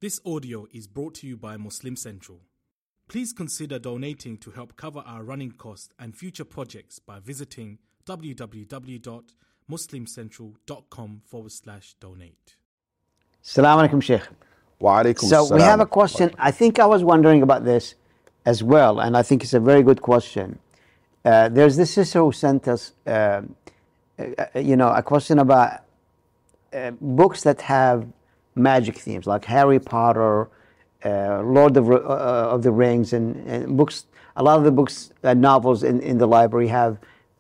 This audio is brought to you by Muslim Central. Please consider donating to help cover our running costs and future projects by visiting www.muslimcentral.com/donate. Assalamu alaikum, Sheikh. Wa alaikum So salam. we have a question. I think I was wondering about this as well, and I think it's a very good question. There's this sister who sent us, a question about books that have magic themes, like Harry Potter, Lord of the Rings, and books. A lot of the books, novels in the library have,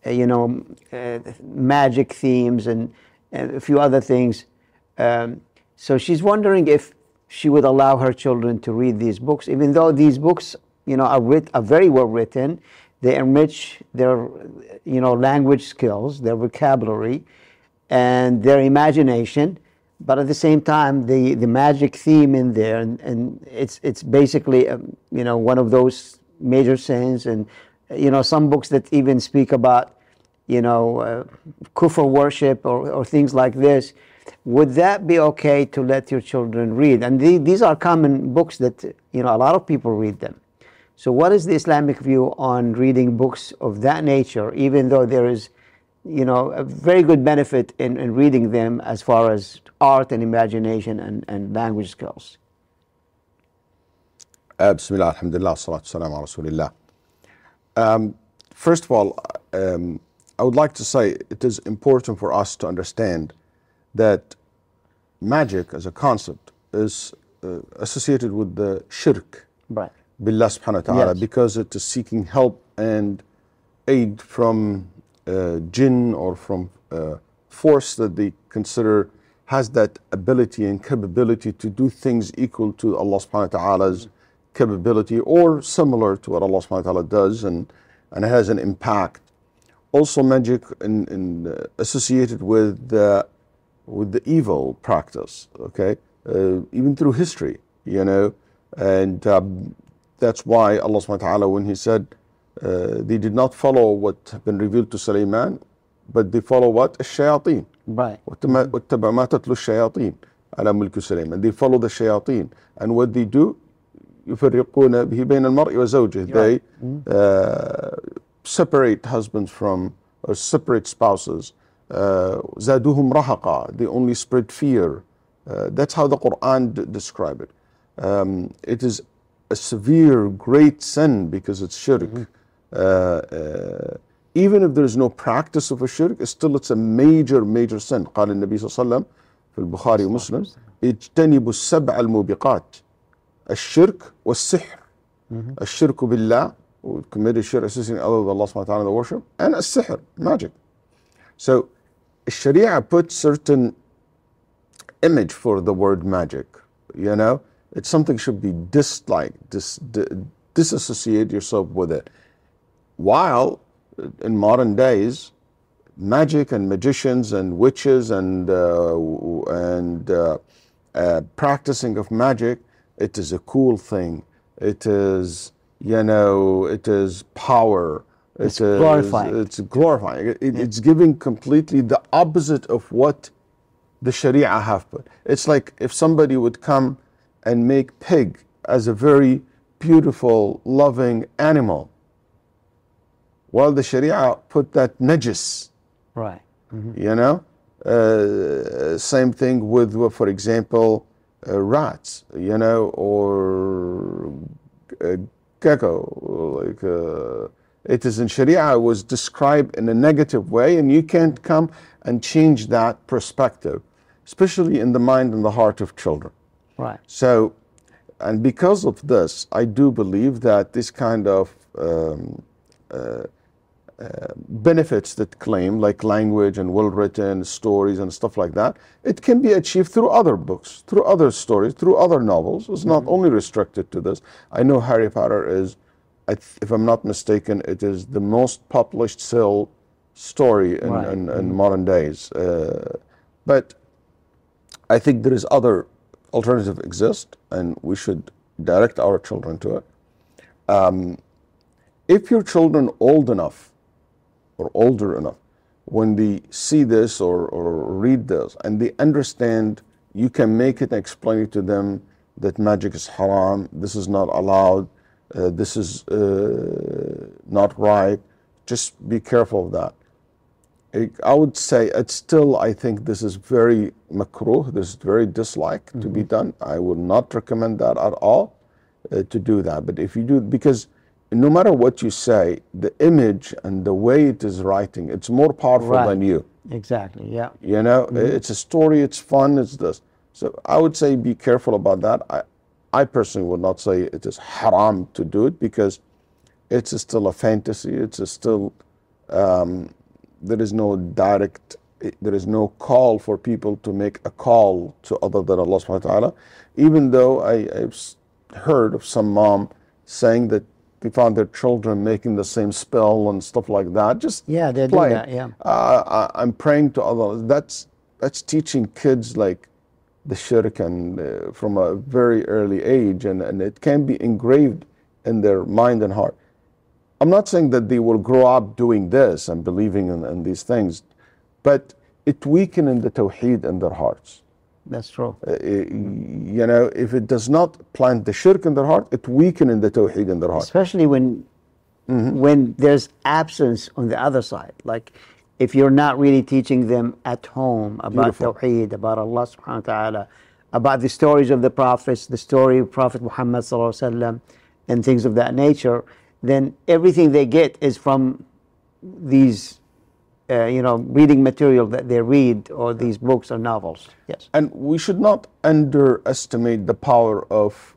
magic themes and a few other things. So she's wondering if she would allow her children to read these books, even though these books, are very well written. They enrich their, language skills, their vocabulary, and their imagination. But at the same time, the magic theme in there, and it's basically, one of those major sins. And, some books that even speak about, kufr worship or things like this. Would that be okay to let your children read? And these are common books that, a lot of people read them. So what is the Islamic view on reading books of that nature, even though there is, a very good benefit in reading them as far as art and imagination and language skills? Bismillah, alhamdulillah, salatu salam ala rasulillah. First of all, I would like to say it is important for us to understand that magic as a concept is associated with the shirk. Right. Billah subhanahu wa ta'ala, Yes. because it is seeking help and aid from jinn or from force that they consider has that ability and capability to do things equal to Allah subhanahu wa ta'ala's capability or similar to what Allah subhanahu wa ta'ala does, and it has an impact. Also magic associated with the evil practice, okay, even through history, and that's why Allah subhanahu wa ta'ala, when he said they did not follow what had been revealed to Sulaiman, but they follow what? الشياطين. Right. واتبع ما تتلو الشياطين على ملك سليمان. They follow the shayateen, and what they do, يفرقون به بين المرء وزوجه. They separate husbands from, or separate spouses. زادوهم رهقا. They only spread fear. That's how the Quran describe it. It is a severe, great sin because it's shirk. Even if there is no practice of a shirk, still it's a major, major sin. قال النبي صلى الله عليه وسلم في البخاري ومسلم اجتنبوا السبع الموبقات الشرك والسحر. الشرك بالله, we commit a shirk associating other than Allah subhanahu wa ta'ala in the worship, and السحر, magic. So Sharia puts certain image for the word magic, It's something should be disliked, disassociate yourself with it. While in modern days, magic and magicians and witches and practicing of magic, it is a cool thing. It is, it is power. It's glorifying. It's glorifying. It's giving completely the opposite of what the Sharia have put. It's like if somebody would come and make pig as a very beautiful, loving animal, while the Sharia put that najis. Right. Same thing with, for example, rats, or gecko. It is in Sharia was described in a negative way, and you can't come and change that perspective, especially in the mind and the heart of children. Right. So, and because of this, I do believe that this kind of benefits that claim, like language and well-written stories and stuff like that, it can be achieved through other books, through other stories, through other novels. It's not only restricted to this. I know Harry Potter is, if I'm not mistaken, it is the most published story in modern days. But I think there is other alternative exist, and we should direct our children to it. If your children old enough or older enough, when they see this or read this and they understand, you can make it and explain it to them that magic is haram, this is not allowed, this is not right. Just be careful of that. I would say it's still, I think this is very makruh, this is very disliked to be done. I would not recommend that at all, to do that. But if you do, because no matter what you say, the image and the way it is writing, it's more powerful than you. Exactly, yeah. You know, it's a story, it's fun, it's this. So I would say be careful about that. I personally would not say it is haram to do it, because it's still a fantasy, it's still, there is no direct, there is no call for people to make a call to other than Allah subhanahu wa ta'ala. Even though I've heard of some mom saying that they found their children making the same spell and stuff like that. Just yeah, they play. do that. Yeah, I'm praying to Allah. That's teaching kids like the shirk, and from a very early age, and it can be engraved in their mind and heart. I'm not saying that they will grow up doing this and believing in these things, but it weakens the tawheed in their hearts. that's true. You know, if it does not plant the shirk in their heart, it weakens the tawheed in their heart. Especially when there's absence on the other side. Like if you're not really teaching them at home about Tawheed, about Allah subhanahu wa ta'ala, about the stories of the prophets, the story of Prophet Muhammad sallallahu alaihi wasallam, and things of that nature, then everything they get is from these, reading material that they read, or these books or novels. Yes. And we should not underestimate the power of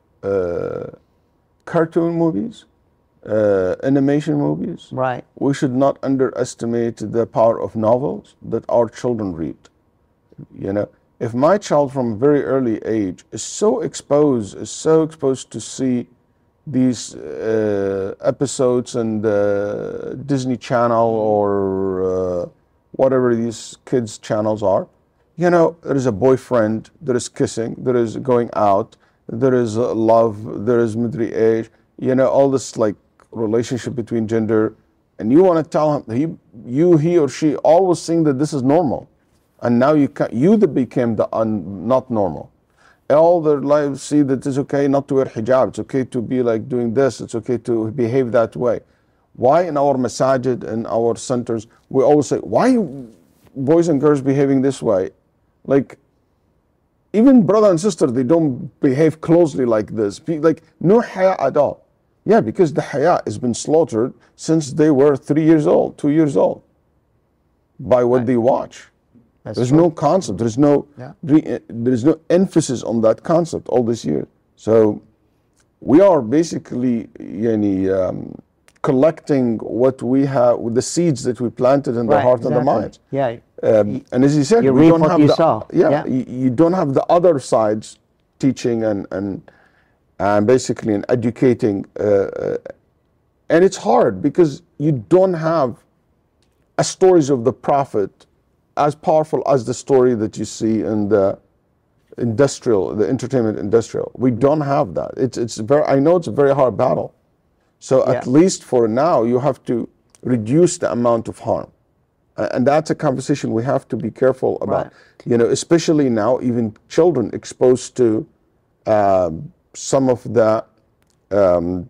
cartoon movies, animation movies. Right. We should not underestimate the power of novels that our children read. You know, if my child from a very early age is so exposed to see these episodes and Disney Channel or whatever these kids channels are, you know, there is a boyfriend, there is kissing, there is going out, there is love, there is midri age, you know, all this like relationship between gender, and you want to tell him, he or she always think that this is normal, and now you that became the not normal. All their lives see that it's okay not to wear hijab, it's okay to be like doing this, it's okay to behave that way. Why in our masajid and our centers we always say, why boys and girls behaving this way? Like even brother and sister, they don't behave closely like this. Like no haya at all. Yeah, because the haya has been slaughtered since they were 3 years old, 2 years old, by what they watch. There's no concept. There's no emphasis on that concept all this year. So we are basically collecting what we have, with the seeds that we planted in the heart and the mind. Yeah. And as you said, we don't have you don't have the other sides teaching and basically and educating, and it's hard because you don't have a stories of the Prophet as powerful as the story that you see in the entertainment industrial. We don't have that. I know it's a very hard battle. So at least for now, you have to reduce the amount of harm. And that's a conversation we have to be careful about. Right. You know, especially now, even children exposed to some of the, the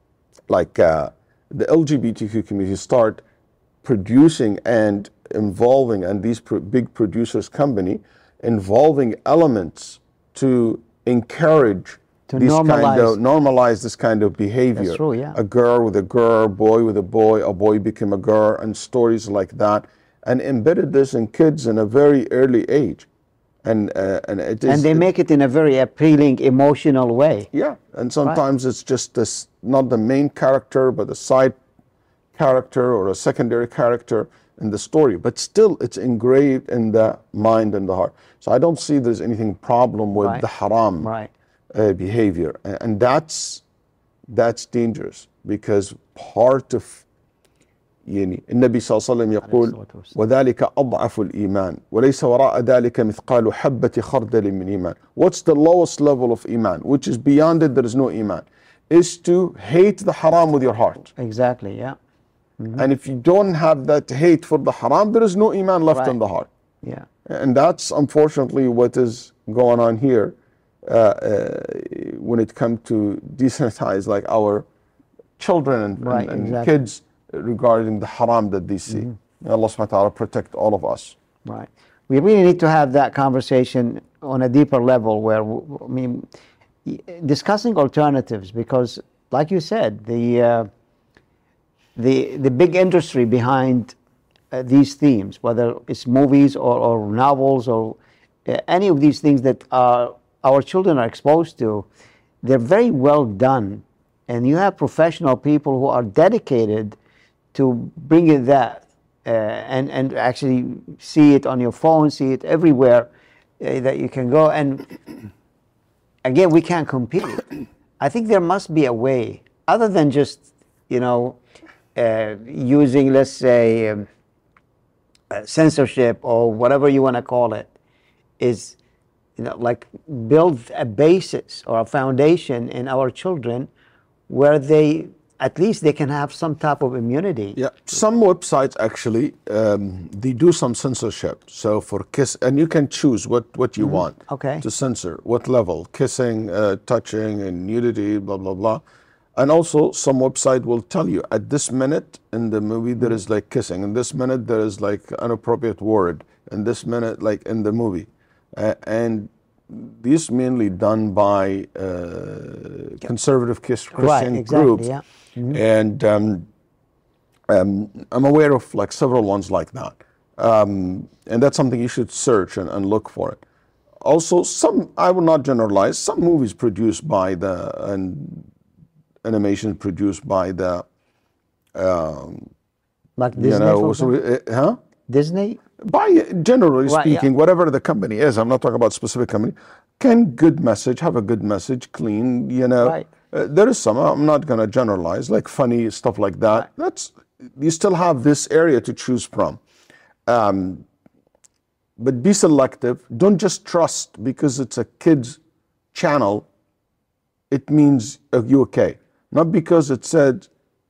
LGBTQ community start producing and involving, and these big producers company involving elements to encourage normalize this kind of behavior. That's true, yeah. A girl with a girl, boy with a boy became a girl, and stories like that, and embedded this in kids in a very early age, and they make it in a very appealing, emotional way. Yeah, and sometimes it's just this, not the main character, but a side character or a secondary character in the story, but still it's engraved in the mind and the heart. So I don't see there's anything problem with the haram behavior, and that's dangerous, because part of النبي صلى الله عليه وسلم يقول وذلك أضعف الإيمان وليس وراء ذلك مثقال حبة خردل من إيمان. What's the lowest level of iman, which is beyond it there is no iman, is to hate the haram with your heart. Exactly, yeah. Mm-hmm. And if you don't have that hate for the haram, there is no iman left in the heart. Yeah. And that's unfortunately what is going on here. when it comes to desensitize like our children and exactly. kids regarding the haram that they see. May Allah subhanahu wa ta'ala protect all of us. Right. We really need to have that conversation on a deeper level where, I mean, discussing alternatives, because like you said, the big industry behind these themes, whether it's movies or novels or any of these things that our children are exposed to, they're very well done. And you have professional people who are dedicated to bringing that and actually see it on your phone, see it everywhere that you can go. And again, we can't compete. I think there must be a way, other than just, using, let's say, censorship or whatever you want to call it, is, like build a basis or a foundation in our children where at least they can have some type of immunity. Yeah, some websites actually, they do some censorship. So for kiss, and you can choose what you want to censor, what level, kissing, touching, and nudity, blah, blah, blah. And also some website will tell you at this minute in the movie there is like kissing, in this minute there is like inappropriate word, in this minute like in the movie. And these mainly done by conservative Christian groups. Yeah. And I'm aware of like several ones like that. And that's something you should search and look for it. Also, I will not generalize, some movies produced by and animation produced by the like Disney, Disney? Generally speaking, whatever the company is, I'm not talking about specific company, have a good message, clean, Right. There is some, I'm not going to generalize, like funny stuff like that. Right. You still have this area to choose from. But be selective. Don't just trust because it's a kid's channel, it means you okay. Not because it said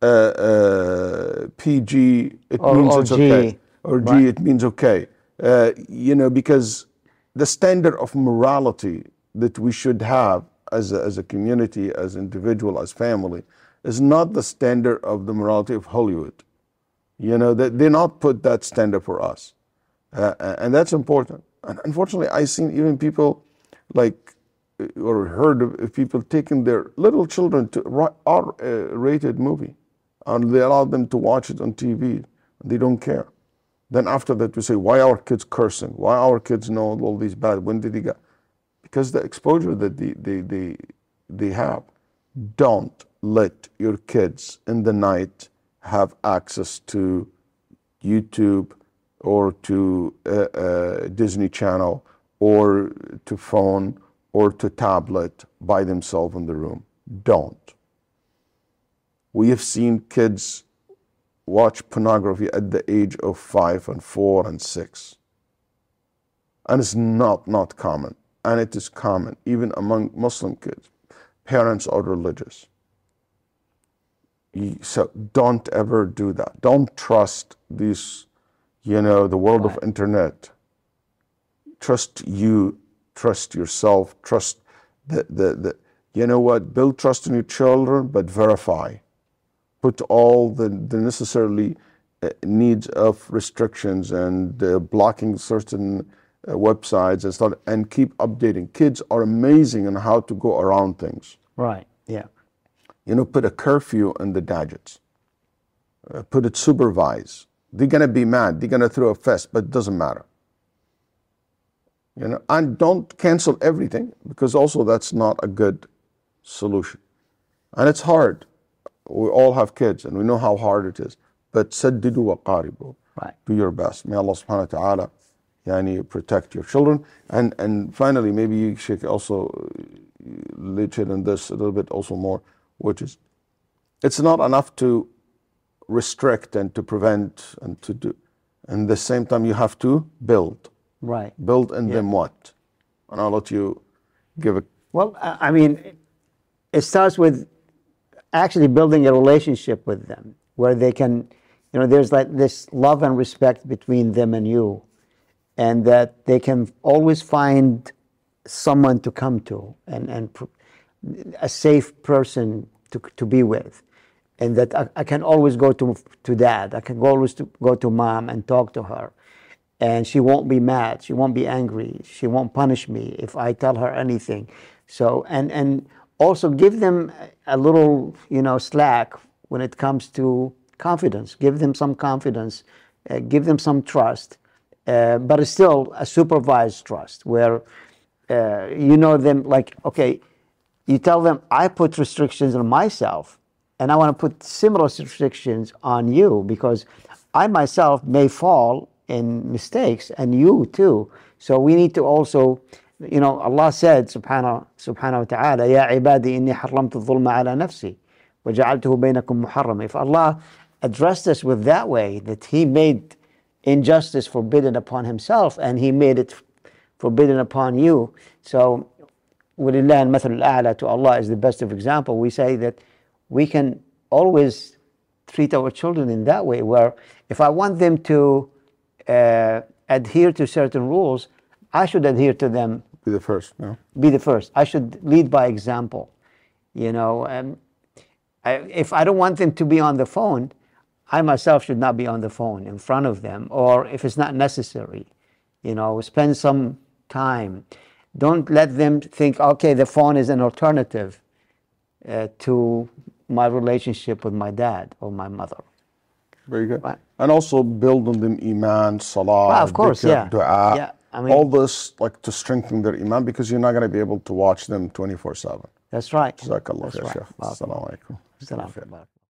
PG, it means it's okay. Or G, it means okay. Because the standard of morality that we should have as a community, as individual, as family, is not the standard of the morality of Hollywood. They not put that standard for us. And that's important. And unfortunately, I've seen even people or heard of people taking their little children to R-rated movie, and they allow them to watch it on TV. They don't care. Then after that, we say, why our kids cursing? Why our kids know all these bad? When did he get? Because the exposure that they have. Don't let your kids in the night have access to YouTube or to Disney Channel or to phone or to tablet by themselves in the room. Don't. We have seen kids watch pornography at the age of 5 and 4 and 6. And it's not common. And it is common, even among Muslim kids. Parents are religious. So don't ever do that. Don't trust these, the world of internet. Trust you, trust yourself, trust build trust in your children, but verify. Put all the necessarily needs of restrictions and blocking certain websites and stuff, and keep updating. Kids are amazing on how to go around things. Right, yeah. Put a curfew on the gadgets. Put it supervised. They're going to be mad. They're going to throw a fist, but it doesn't matter. And don't cancel everything, because also that's not a good solution. And it's hard. We all have kids and we know how hard it is. But saddidu wa qaribu. Right. Do your best. May Allah subhanahu wa ta'ala protect your children. And finally, maybe you should also lead in this a little bit also more, which is, it's not enough to restrict and to prevent and to do. And at the same time, you have to build. Right. Build in them what? And I'll let you give it. Well, I mean, it starts with actually building a relationship with them where they can, there's like this love and respect between them and you, and that they can always find someone to come to, and a safe person to be with, and that I can always go to dad. I can always go to mom and talk to her, and she won't be mad. She won't be angry. She won't punish me if I tell her anything. So and also give them a little, slack when it comes to confidence. Give them some confidence. Give them some trust, but it's still a supervised trust where them, like, okay, you tell them, I put restrictions on myself, and I want to put similar restrictions on you, because I myself may fall in mistakes, and you too. So we need to also, Allah said, subhanahu wa ta'ala, Ya ibadi inni haramtu dhulma ala nafsi wa ja'altuhu baynakum muharram. If Allah addressed us with that way, that He made injustice forbidden upon Himself, and He made it forbidden upon you. So, وَلِلَّهِ الْمَثَلُ الْأَعْلَى, to Allah is the best of example. We say that we can always treat our children in that way, where if I want them to adhere to certain rules, I should adhere to them. Be the first, no? Be the first. I should lead by example. If I don't want them to be on the phone, I myself should not be on the phone in front of them, or if it's not necessary, spend some time. Don't let them think, okay, the phone is an alternative to my relationship with my dad or my mother. Very good. Right. And also build on them iman, salah, well, of course, dhikr, dua, yeah. all this, like, to strengthen their iman, because you're not going to be able to watch them 24/7. That's right. Jazakallah That's khair, right. Sheikh. Assalamu alaikum. Assalamu alaikum.